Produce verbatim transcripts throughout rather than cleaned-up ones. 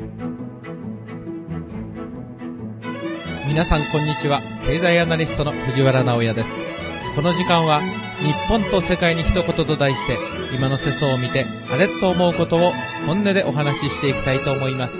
皆さんこんにちは。経済アナリストの藤原直也です。この時間は日本と世界に一言と題して、今の世相を見てあれと思うことを本音でお話ししていきたいと思います。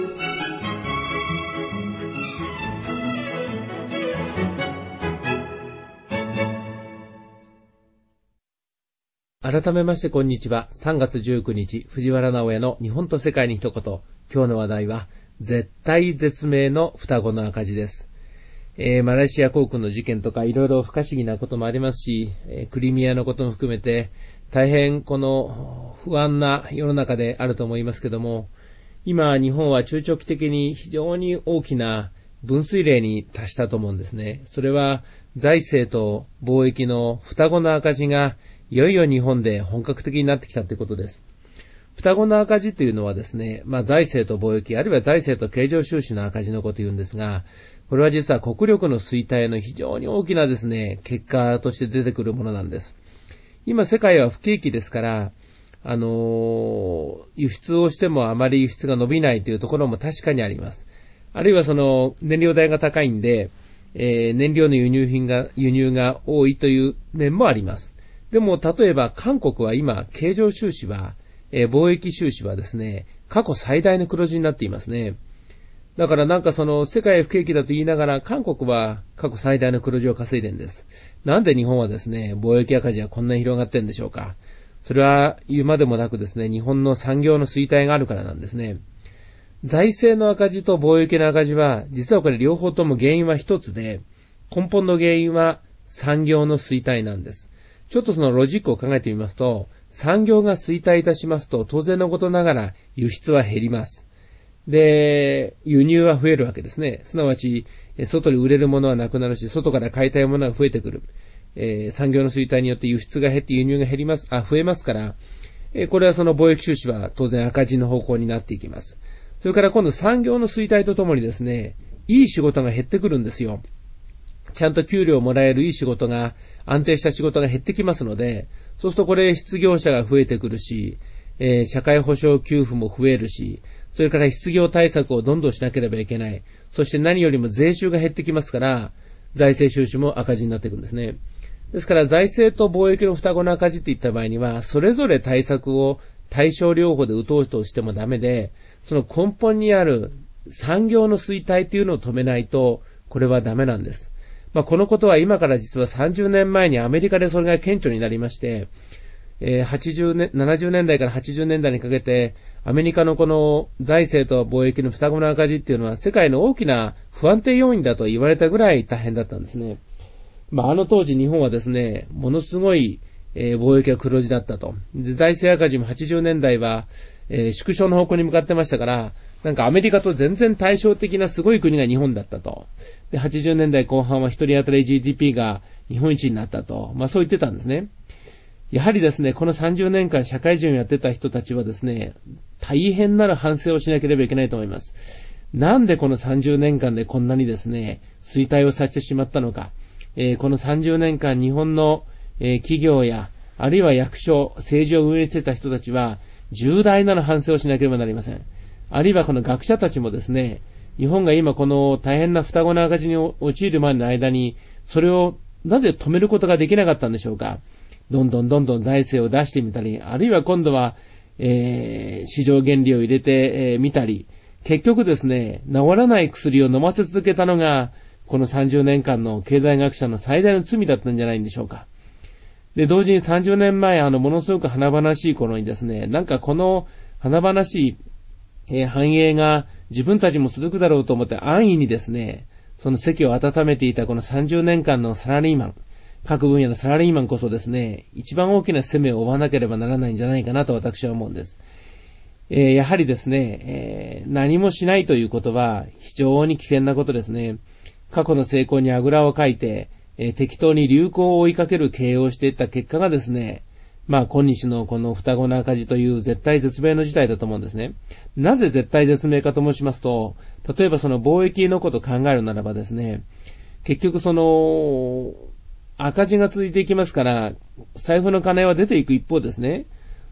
改めましてこんにちは。さんがつじゅうくにち、藤原直也の日本と世界に一言。今日の話題は絶体絶命の双子の赤字です。えー、マレーシア航空の事件とかいろいろ不可思議なこともありますし、えー、クリミアのことも含めて大変この不安な世の中であると思いますけども、今日本は中長期的に非常に大きな分水嶺に達したと思うんですね。それは財政と貿易の双子の赤字がいよいよ日本で本格的になってきたということです。双子の赤字というのはですね、まあ財政と貿易、あるいは財政と経常収支の赤字のことを言うんですが、これは実は国力の衰退の非常に大きなですね、結果として出てくるものなんです。今世界は不景気ですから、あのー、輸出をしてもあまり輸出が伸びないというところも確かにあります。あるいはその燃料代が高いんで、えー、燃料の輸入品が、輸入が多いという面もあります。でも例えば韓国は今、経常収支は、えー、貿易収支はですね、過去最大の黒字になっていますね。だからなんかその世界不景気だと言いながら韓国は過去最大の黒字を稼いでるんです。なんで日本はですね、貿易赤字はこんなに広がってるんでしょうか。それは言うまでもなくですね、日本の産業の衰退があるからなんですね。財政の赤字と貿易の赤字は、実はこれ両方とも原因は一つで、根本の原因は産業の衰退なんです。ちょっとそのロジックを考えてみますと、産業が衰退いたしますと、当然のことながら輸出は減ります。で、輸入は増えるわけですね。すなわち、外に売れるものはなくなるし、外から買いたいものが増えてくる。えー、産業の衰退によって輸出が減って輸入が減ります、あ、増えますから、えー、これはその貿易収支は当然赤字の方向になっていきます。それから今度産業の衰退とともにですね、いい仕事が減ってくるんですよ。ちゃんと給料をもらえるいい仕事が、安定した仕事が減ってきますので、そうするとこれ失業者が増えてくるし、えー、社会保障給付も増えるし、それから失業対策をどんどんしなければいけない。そして何よりも税収が減ってきますから、財政収支も赤字になっていくんですね。ですから財政と貿易の双子の赤字っていった場合には、それぞれ対策を対症療法で打とうとしてもダメで、その根本にある産業の衰退というのを止めないと、これはダメなんです。まあ、このことは今から実はさんじゅうねんまえにアメリカでそれが顕著になりまして、えー、はちじゅうねん、ななじゅうねんだいからはちじゅうねんだいにかけて、アメリカのこの財政と貿易の双子の赤字っていうのは世界の大きな不安定要因だと言われたぐらい大変だったんですね。まあ、あの当時日本はですね、ものすごい、えー、貿易は黒字だったと。で、財政赤字もはちじゅうねんだいは、えー、縮小の方向に向かってましたから、なんかアメリカと全然対照的なすごい国が日本だったと。で、はちじゅうねんだいこう半は一人当たり ジーディーピー が日本一になったと。まあそう言ってたんですね。やはりですね、このさんじゅうねんかん社会人をやってた人たちはですね、大変なる反省をしなければいけないと思います。なんでこのさんじゅうねんかんでこんなにですね、衰退をさせてしまったのか。えー、このさんじゅうねんかん日本の、えー、企業や、あるいは役所、政治を運営してた人たちは、重大なる反省をしなければなりません。あるいはこの学者たちもですね、日本が今この大変な双子の赤字に陥るまでの間に、それをなぜ止めることができなかったんでしょうか。どんどんどんどん財政を出してみたり、あるいは今度は、えー、市場原理を入れてみ、えー、たり、結局ですね、治らない薬を飲ませ続けたのが、このさんじゅうねんかんの経済学者の最大の罪だったんじゃないんでしょうか。で、同時にさんじゅうねんまえ、あの、ものすごく華々しい頃にですね、なんかこの華々しい、えー、繁栄が自分たちも続くだろうと思って安易にですね、その席を温めていたこのさんじゅうねんかんのサラリーマン、各分野のサラリーマンこそですね、一番大きな責めを負わなければならないんじゃないかなと私は思うんです。えー、やはりですね、えー、何もしないということは非常に危険なことですね。過去の成功にあぐらをかいて、えー、適当に流行を追いかける経営をしていった結果がですね、まあ今日のこの双子の赤字という絶対絶命の事態だと思うんですね。なぜ絶対絶命かと申しますと、例えばその貿易のことを考えるならばですね、結局その赤字が続いていきますから、財布の金は出ていく一方ですね。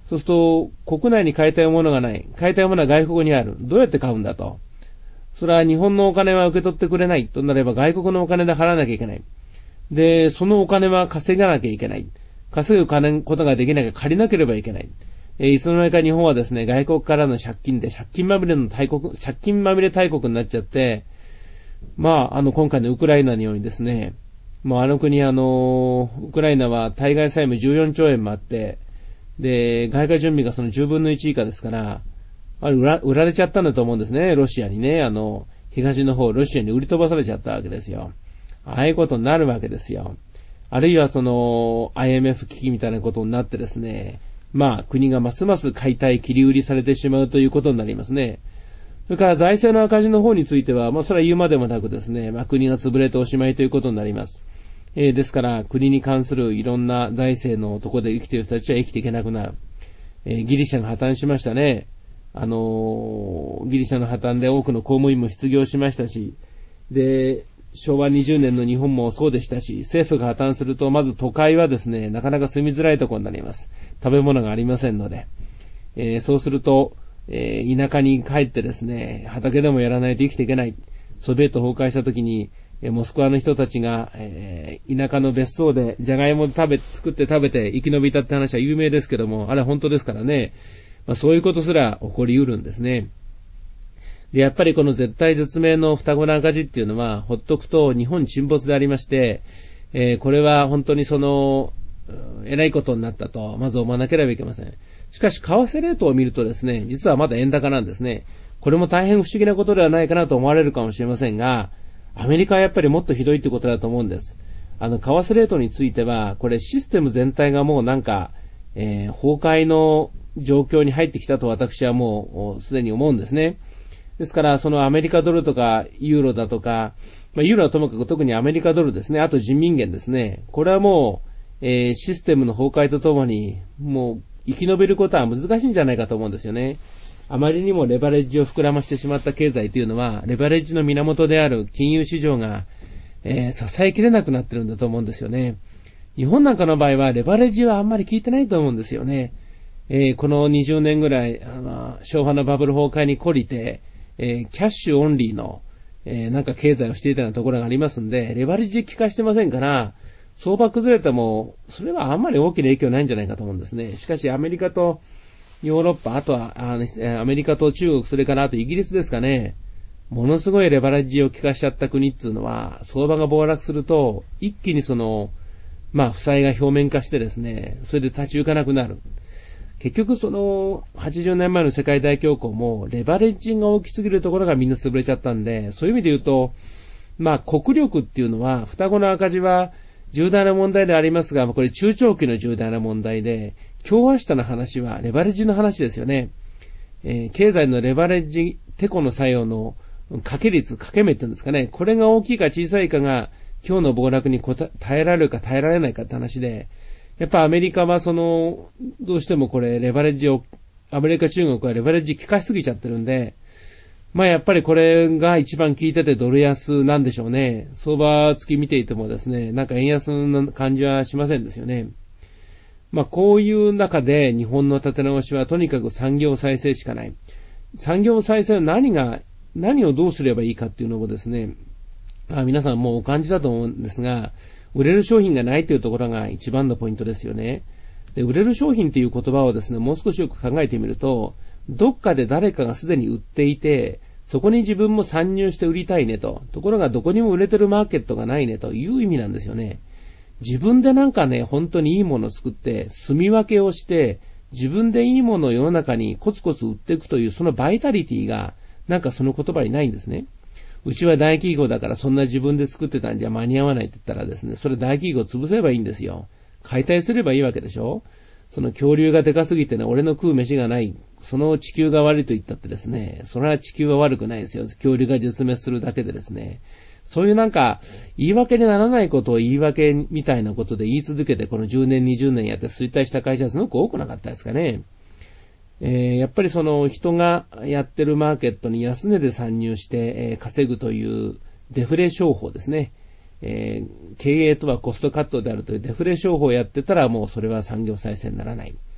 そうすると、国内に買いたいものがない。買いたいものは外国にある。どうやって買うんだと。それは日本のお金は受け取ってくれないとなれば外国のお金で払わなきゃいけない。で、そのお金は稼がなきゃいけない。稼ぐ金ことができなきゃ借りなければいけない。えー、いつの間にか日本はですね、外国からの借金で借金まみれの大国、借金まみれ大国になっちゃって、まあ、あの、今回のウクライナのようにですね、もうあの国あの、ウクライナは対外債務じゅうよんちょうえんもあって、で、外貨準備がそのじゅうぶんのいち以下ですから、あれ売ら、売られちゃったんだと思うんですね、ロシアにね、あの、東の方、ロシアに売り飛ばされちゃったわけですよ。ああいうことになるわけですよ。あるいはその、アイエムエフ 危機みたいなことになってですね、まあ、国がますます解体、切り売りされてしまうということになりますね。それから財政の赤字の方については、まあ、それは言うまでもなくですね、まあ、国が潰れておしまいということになります。えー、ですから、国に関するいろんな財政のところで生きている人たちは生きていけなくなる。えー、ギリシャが破綻しましたね。あのー、ギリシャの破綻で多くの公務員も失業しましたし、で、しょうわにじゅうねんの日本もそうでしたし、政府が破綻すると、まず都会はですね、なかなか住みづらいところになります。食べ物がありませんので。えー、そうすると、えー、田舎に帰ってですね、畑でもやらないと生きていけない。ソビエト崩壊した時に、えー、モスクワの人たちが、えー、田舎の別荘でジャガイモ食べ、作って食べて生き延びたって話は有名ですけども、あれは本当ですからね。まあ、そういうことすら起こり得るんですね。で、やっぱりこの絶対絶命の双子の赤字っていうのは、ほっとくと日本沈没でありまして、えー、これは本当にその、偉いことになったと、まず思わなければいけません。しかし、為替レートを見るとですね、実はまだ円高なんですね。これも大変不思議なことではないかなと思われるかもしれませんが、アメリカはやっぱりもっとひどいってことだと思うんです。あの、為替レートについては、これシステム全体がもうなんか、えー、崩壊の状況に入ってきたと私はもうすでに思うんですね。ですから、そのアメリカドルとかユーロだとか、まあ、ユーロはともかく特にアメリカドルですね、あと人民元ですね。これはもう、えー、システムの崩壊とともに、もう生き延びることは難しいんじゃないかと思うんですよね。あまりにもレバレッジを膨らましてしまった経済というのは、レバレッジの源である金融市場が、えー、支えきれなくなってるんだと思うんですよね。日本なんかの場合は、レバレッジはあんまり効いてないと思うんですよね。えー、このにじゅうねんぐらい、あの昭和のバブル崩壊に懲りて、えー、キャッシュオンリーの、えー、なんか経済をしていたようなところがありますんで、レバレッジ効かしてませんから、相場崩れても、それはあんまり大きな影響ないんじゃないかと思うんですね。しかしアメリカとヨーロッパ、あとはあアメリカと中国、それからあとイギリスですかね、ものすごいレバレッジを効かしちゃった国っていうのは、相場が暴落すると、一気にその、まあ、負債が表面化してですね、それで立ち行かなくなる。結局その、はちじゅうねんまえの世界大恐慌も、レバレッジが大きすぎるところがみんな潰れちゃったんで、そういう意味で言うと、まあ、国力っていうのは、双子の赤字は重大な問題でありますが、これ中長期の重大な問題で、今日明日の話はレバレッジの話ですよね。えー、経済のレバレッジ、テコの作用の掛け率、掛け目っていうんですかね。これが大きいか小さいかが、今日の暴落に耐えられるか耐えられないかって話で、やっぱアメリカはその、どうしてもこれレバレッジを、アメリカ中国はレバレッジ効かしすぎちゃってるんで、まあやっぱりこれが一番効いててドル安なんでしょうね。相場付き見ていてもですね、なんか円安な感じはしませんですよね。まあこういう中で日本の立て直しはとにかく産業再生しかない。産業再生は何が、何をどうすればいいかっていうのをですね、あ皆さんもうお感じだと思うんですが、売れる商品がないというところが一番のポイントですよね。で、売れる商品という言葉をですね、もう少しよく考えてみると、どっかで誰かがすでに売っていて、そこに自分も参入して売りたいねと。ところがどこにも売れてるマーケットがないねという意味なんですよね。自分でなんかね、本当にいいものを作って、住み分けをして、自分でいいものを世の中にコツコツ売っていくというそのバイタリティが、なんかその言葉にないんですね。うちは大企業だからそんな自分で作ってたんじゃ間に合わないって言ったらですね、それ大企業潰せばいいんですよ。解体すればいいわけでしょ。その恐竜がでかすぎてね、俺の食う飯がない、その地球が悪いと言ったってですね、それは地球は悪くないですよ。恐竜が絶滅するだけでですね、そういうなんか言い訳にならないことを言い訳みたいなことで言い続けてこのじゅうねんにじゅうねんやって衰退した会社はすごく多くなかったですかね。えー、やっぱりその人がやってるマーケットに安値で参入して、えー、稼ぐというデフレ商法ですね。えー、経営とはコストカットであるというデフレ商法をやってたらもうそれは産業再生にならない。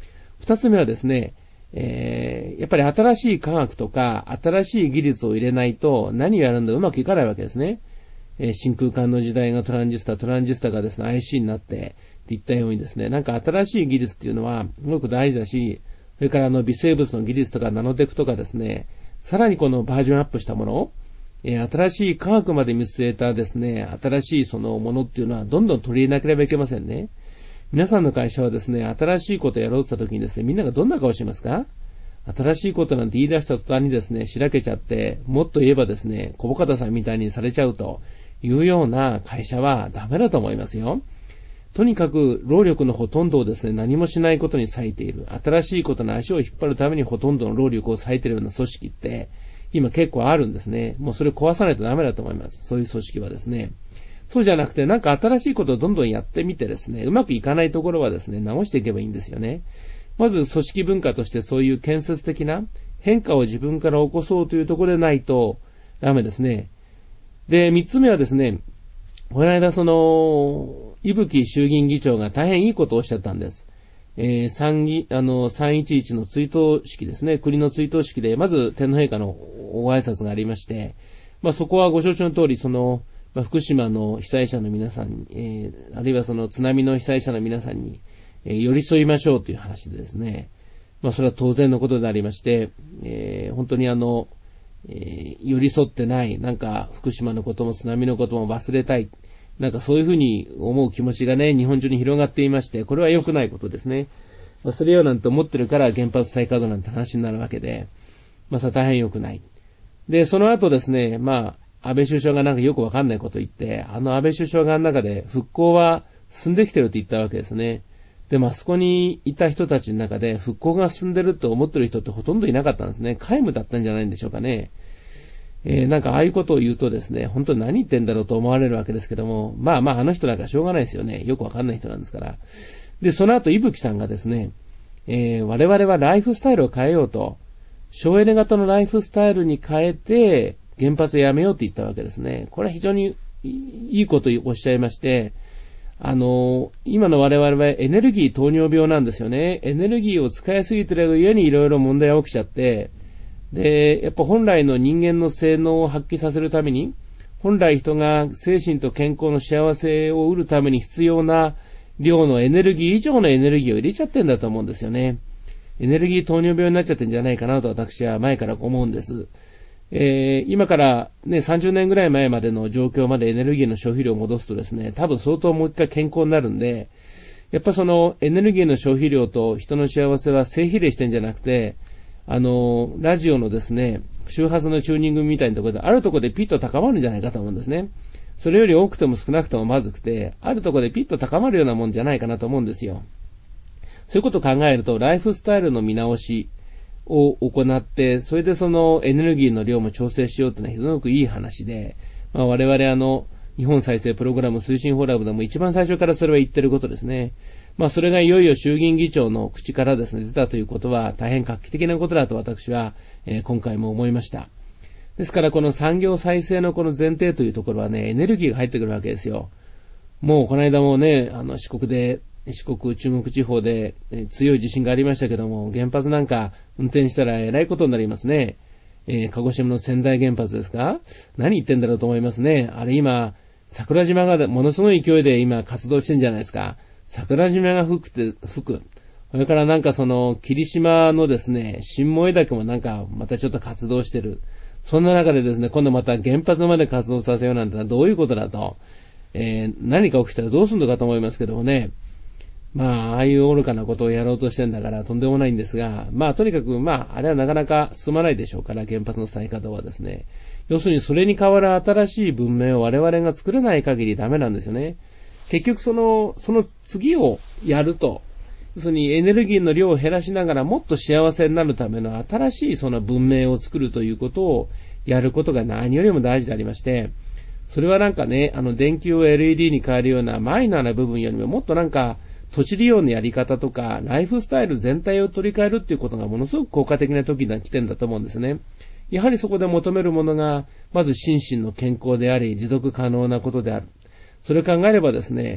二つ目はですね、えー、やっぱり新しい科学とか新しい技術を入れないと何をやるんだうまくいかないわけですね。えー、真空管の時代がトランジスタ、トランジスタがですね アイシー になってって言ったようにですね、なんか新しい技術っていうのはすごく大事だし、それからあの微生物の技術とかナノテクとかですね、さらにこのバージョンアップしたもの、えー、新しい科学まで見据えたですね、新しいそのものっていうのはどんどん取り入れなければいけませんね。皆さんの会社はですね、新しいことをやろうとしたときにですね、みんながどんな顔しますか？新しいことなんて言い出した途端にですね、しらけちゃって、もっと言えばですね、小保方さんみたいにされちゃうというような会社はダメだと思いますよ。とにかく労力のほとんどをですね、何もしないことに割いている。新しいことの足を引っ張るためにほとんどの労力を割いているような組織って、今結構あるんですね。もうそれ壊さないとダメだと思います。そういう組織はですね。そうじゃなくて、なんか新しいことをどんどんやってみてですね、うまくいかないところはですね、直していけばいいんですよね。まず組織文化としてそういう建設的な変化を自分から起こそうというところでないとダメですね。で、三つ目はですね、この間その、伊吹衆議院議長が大変いいことをおっしゃったんです。えー、参議、あの、さんいちいちの追悼式ですね、国の追悼式で、まず天皇陛下のご挨拶がありまして、まあそこはご承知の通り、その、まあ、福島の被災者の皆さんに、えー、あるいはその津波の被災者の皆さんに、えー、寄り添いましょうという話でですね、まあそれは当然のことでありまして、えー、本当にあの、えー、寄り添ってない、なんか福島のことも津波のことも忘れたい、なんかそういうふうに思う気持ちがね、日本中に広がっていまして、これは良くないことですね。忘れようなんて思ってるから原発再稼働なんて話になるわけで、まあそれは大変良くない。で、その後ですね、まあ、安倍首相がなんかよくわかんないことを言って、あの安倍首相がの中で復興は進んできてるって言ったわけですね。でもあそこにいた人たちの中で復興が進んでると思ってる人ってほとんどいなかったんですね。皆無だったんじゃないんでしょうかね。えー、なんかああいうことを言うとですね、本当に何言ってんだろうと思われるわけですけども、まあまああの人なんかしょうがないですよね。よくわかんない人なんですから。で、その後、伊吹さんがですね、えー、我々はライフスタイルを変えようと、省エネ型のライフスタイルに変えて、原発やめようって言ったわけですね。これは非常にいいことをおっしゃいまして、あの、今の我々はエネルギー糖尿病なんですよね。エネルギーを使いすぎてるがゆえにいろいろ問題が起きちゃって、で、やっぱ本来の人間の性能を発揮させるために、本来人が精神と健康の幸せを得るために必要な量のエネルギー以上のエネルギーを入れちゃってんだと思うんですよね。エネルギー糖尿病になっちゃってんじゃないかなと私は前から思うんです。えー、今からね、さんじゅうねんぐらい前までの状況までエネルギーの消費量を戻すとですね、多分相当もう一回健康になるんで、やっぱそのエネルギーの消費量と人の幸せは正比例してんじゃなくて、あの、ラジオのですね、周波数のチューニングみたいなところで、あるところでピッと高まるんじゃないかと思うんですね。それより多くても少なくてもまずくて、あるところでピッと高まるようなもんじゃないかなと思うんですよ。そういうことを考えると、ライフスタイルの見直しを行って、それでそのエネルギーの量も調整しようというのは非常にいい話で、まあ、我々あの、日本再生プログラム推進フォーラムでも一番最初からそれは言ってることですね。まあそれがいよいよ衆議院議長の口からですね、出たということは大変画期的なことだと私は、えー、今回も思いました。ですからこの産業再生のこの前提というところはね、エネルギーが入ってくるわけですよ。もうこの間もね、あの四国で、四国中国地方で強い地震がありましたけども、原発なんか運転したらえらいことになりますね。えー、鹿児島の仙台原発ですか？何言ってんだろうと思いますね。あれ今、桜島がものすごい勢いで今活動してるんじゃないですか。桜島が吹くって吹く。それからなんかその霧島のですね、新燃岳もなんかまたちょっと活動してる。そんな中でですね、今度また原発まで活動させようなんてのはどういうことだと。えー、何か起きたらどうするのかと思いますけどもね。まあ、ああいう愚かなことをやろうとしてんだからとんでもないんですが、まあとにかくまあ、あれはなかなか進まないでしょうから、原発の再稼働はですね。要するにそれに代わる新しい文明を我々が作れない限りダメなんですよね。結局その、その次をやると、要するにエネルギーの量を減らしながらもっと幸せになるための新しいその文明を作るということをやることが何よりも大事でありまして、それはなんかね、あの電球を エルイーディー に変えるようなマイナーな部分よりももっとなんか土地利用のやり方とかライフスタイル全体を取り替えるっていうことがものすごく効果的な時に来てるんだと思うんですね。やはりそこで求めるものがまず心身の健康であり持続可能なことである。それを考えればですね、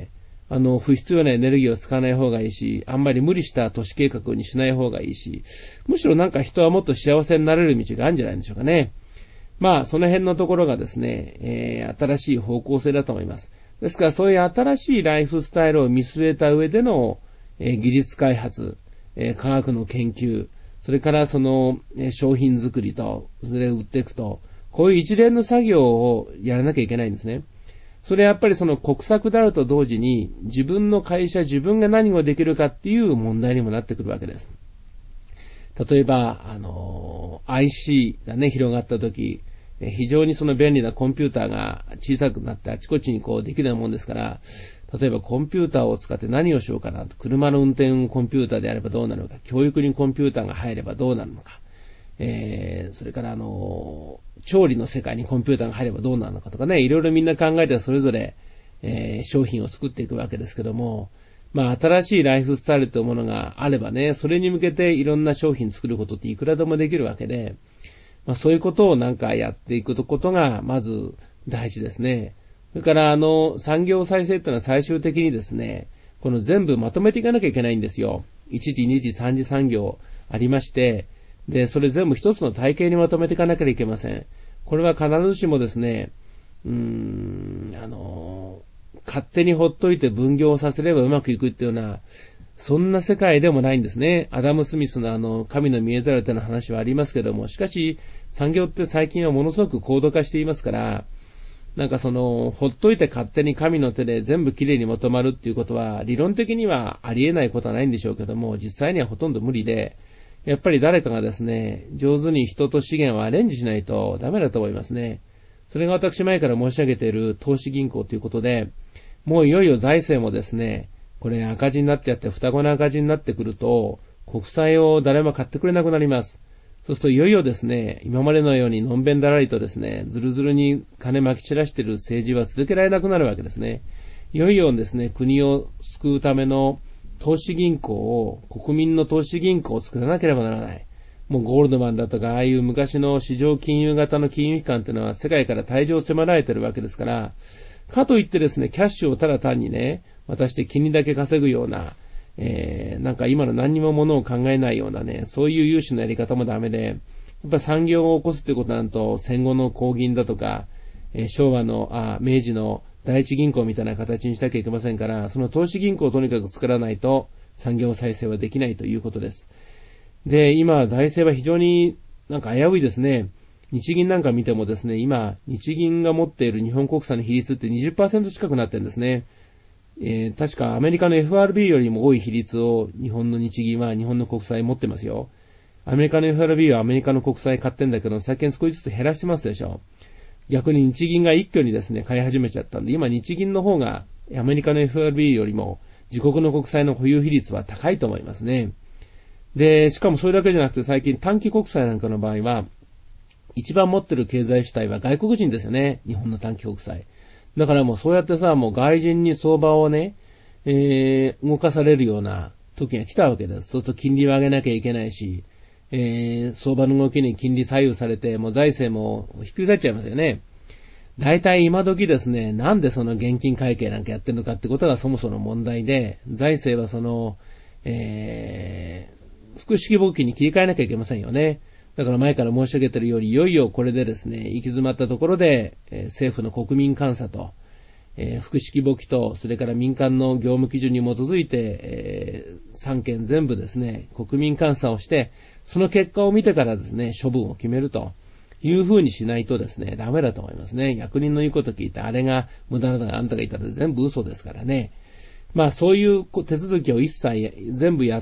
あの、不必要なエネルギーを使わない方がいいし、あんまり無理した都市計画にしない方がいいし、むしろなんか人はもっと幸せになれる道があるんじゃないでしょうかね。まあ、その辺のところがですね、えー、新しい方向性だと思います。ですから、そういう新しいライフスタイルを見据えた上での、えー、技術開発、えー、科学の研究、それからその、えー、商品作りと、それを売っていくと、こういう一連の作業をやらなきゃいけないんですね。それはやっぱりその国策であると同時に、自分の会社、自分が何をできるかっていう問題にもなってくるわけです。例えば、あの、アイシー がね、広がった時、非常にその便利なコンピューターが小さくなってあちこちにこうできるようなもんですから、例えばコンピューターを使って何をしようかなと、車の運転コンピューターであればどうなるのか、教育にコンピューターが入ればどうなるのか、えー、それからあの、調理の世界にコンピューターが入ればどうなるのかとかね、いろいろみんな考えてそれぞれ、えー、商品を作っていくわけですけども、まあ新しいライフスタイルというものがあればね、それに向けていろんな商品作ることっていくらでもできるわけで、まあそういうことをなんかやっていくことがまず大事ですね。それからあの産業再生っていうのは最終的にですね、この全部まとめていかなきゃいけないんですよ。いち次、に次、さん次産業ありまして、で、それ全部一つの体系にまとめていかなきゃいけません。これは必ずしもですね、うーん、あの、勝手にほっといて分業させればうまくいくっていうような、そんな世界でもないんですね。アダム・スミスのあの、神の見えざる手の話はありますけども、しかし、産業って最近はものすごく高度化していますから、なんかその、ほっといて勝手に神の手で全部きれいにまとまるっていうことは、理論的にはありえないことはないんでしょうけども、実際にはほとんど無理で、やっぱり誰かがですね、上手に人と資源をアレンジしないとダメだと思いますね。それが私前から申し上げている投資銀行ということで、もういよいよ財政もですね、これ赤字になっちゃって双子の赤字になってくると、国債を誰も買ってくれなくなります。そうするといよいよですね、今までのようにのんべんだらりとですね、ずるずるに金まき散らしている政治は続けられなくなるわけですね。いよいよですね、国を救うための投資銀行を、国民の投資銀行を作らなければならない。もうゴールドマンだとか、ああいう昔の市場金融型の金融機関っていうのは世界から退場を迫られているわけですから、かといってですね、キャッシュをただ単にね、渡して金利だけ稼ぐような、えー、なんか今の何にもものを考えないようなね、そういう融資のやり方もダメで、やっぱ産業を起こすってことになると、戦後の工銀だとか、えー、昭和の、あ、明治の第一銀行みたいな形にしなきゃいけませんから、その投資銀行をとにかく作らないと産業再生はできないということです。で、今財政は非常になんか危ういですね。日銀なんか見てもですね、今日銀が持っている日本国債の比率って にじゅっパーセント 近くなってるんですね。えー、確かアメリカの エフアールビー よりも多い比率を日本の日銀は日本の国債持ってますよ。アメリカの エフアールビー はアメリカの国債買ってんだけど、最近少しずつ減らしてますでしょ。逆に日銀が一挙にですね、買い始めちゃったんで、今日銀の方がアメリカの エフアールビー よりも自国の国債の保有比率は高いと思いますね。で、しかもそれだけじゃなくて最近短期国債なんかの場合は、一番持ってる経済主体は外国人ですよね。日本の短期国債。だからもうそうやってさ、もう外人に相場をね、えー、動かされるような時が来たわけです。そうすると金利を上げなきゃいけないし、えー、相場の動きに金利左右されて、もう財政もひっくり返っちゃいますよね。大体今時ですね、なんでその現金会計なんかやってるのかってことがそもそも問題で、財政はその、えー、複式簿記に切り替えなきゃいけませんよね。だから前から申し上げているように、いよいよこれでですね、行き詰まったところで、えー、政府の国民監査と、えー、複式簿記と、それから民間の業務基準に基づいて、えー、さん件全部ですね、国民監査をして、その結果を見てからですね、処分を決めるというふうにしないとですね、ダメだと思いますね。役人の言うこと聞いて、あれが無駄だとかあんたが言ったら全部嘘ですからね。まあそういう手続きを一切全部やって、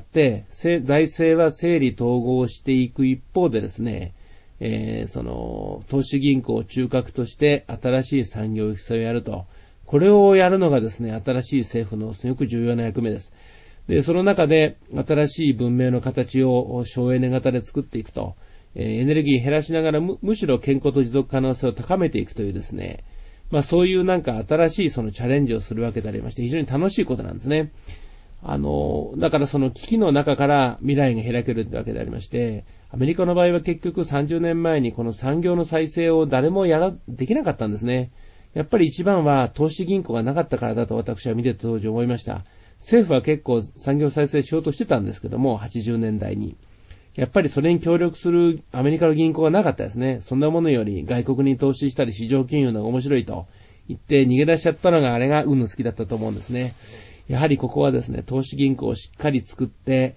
財政は整理統合していく一方でですね、えー、その投資銀行を中核として新しい産業育成をやると。これをやるのがですね、新しい政府のすごく重要な役目です。で、その中で新しい文明の形を省エネ型で作っていくと、えー、エネルギー減らしながら む, むしろ健康と持続可能性を高めていくというですね、まあそういうなんか新しいそのチャレンジをするわけでありまして、非常に楽しいことなんですね。あの、だからその危機の中から未来が開けるわけでありまして、アメリカの場合は結局さんじゅうねんまえにこの産業の再生を誰もやら、できなかったんですね。 やっぱり一番は投資銀行がなかったからだと私は見てた当時思いました。政府は結構産業再生しようとしてたんですけども、はちじゅうねんだいに。やっぱりそれに協力するアメリカの銀行がなかったですね。そんなものより外国に投資したり市場金融の方が面白いと言って逃げ出しちゃったのがあれが運の好きだったと思うんですね。やはりここはですね、投資銀行をしっかり作って、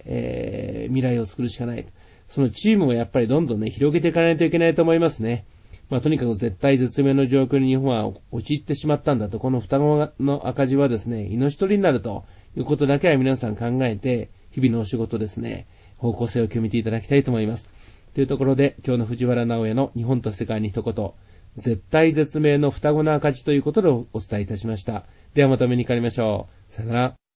えー、未来を作るしかない。そのチームをやっぱりどんどんね、広げていかないといけないと思いますね。まあとにかく絶対絶命の状況に日本は陥ってしまったんだと、この双子の赤字はですね、命取りになるということだけは皆さん考えて、日々のお仕事ですね、方向性を決めていただきたいと思います。というところで、今日の藤原直哉の日本と世界に一言、絶対絶命の双子の赤字ということでお伝えいたしました。ではまたお目にかかりましょう。さよなら。